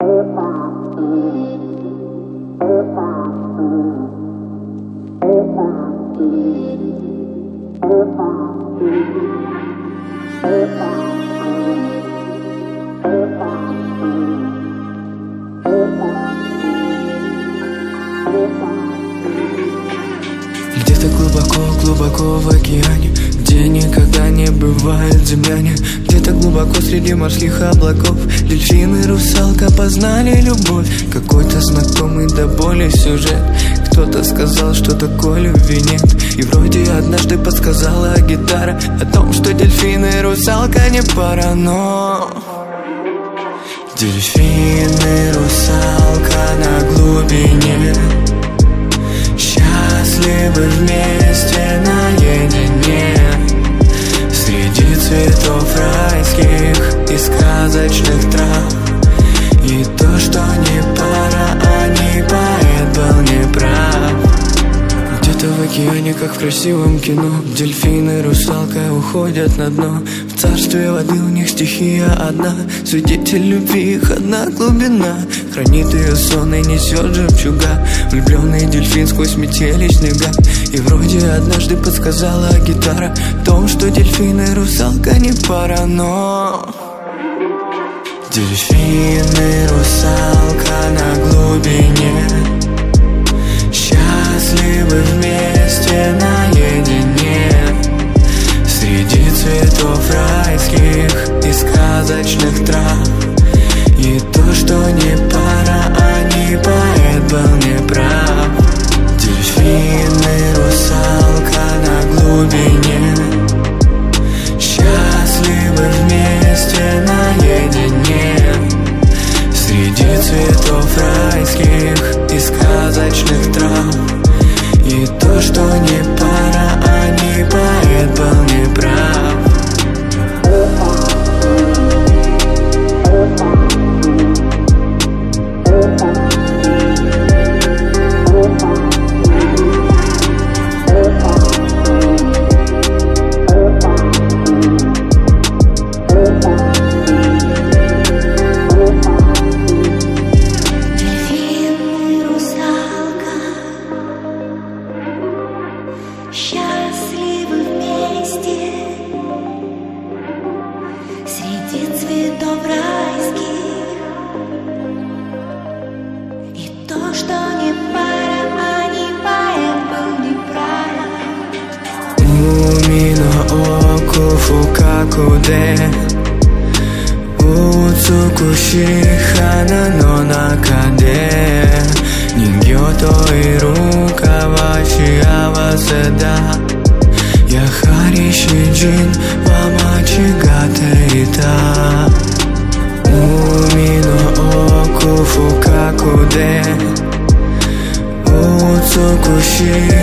Где-то глубоко в океане, где никогда не бывает земляне. Где-то глубоко среди морских облаков дельфины, русалка познали любовь. Какой-то знакомый до боли сюжет. Кто-то сказал, что такой любви нет. И вроде однажды подсказала гитара о том, что дельфины и русалка не пара, но дельфины, русалка на глубине, счастливы вместе наедине, среди цветов райских и сказочных трав. И то, что не пара, а не поэт был неправ. Где-то в океане, как в красивом кино, дельфины, русалка уходят на дно. В царстве воды у них стихия одна, свидетель любви их одна глубина. Хранит ее сон и несет жемчуга, влюбленный дельфин сквозь метели снега. И вроде однажды подсказала гитара о том, что дельфины и русалка не пара, но дельфины, русалка на глубине, счастливы вместе наедине, среди цветов райских и сказочных трав. И то, что не пара, а не поэт был неправ. Дельфины, русалка на глубине, счастливы вместе наедине, среди цветов райских и сказочных трав. И то, что не пара, а не поэт был неправ. Счастливы вместе среди цветов райских. И то, что не пара, а не поэт был неправ. Umi no oku fukaku de utsukushi hana no naka de ningyo to iru ka wa shiawase da. Yahari shijin wa machigate ita. Umi no oku fukaku de utsukushi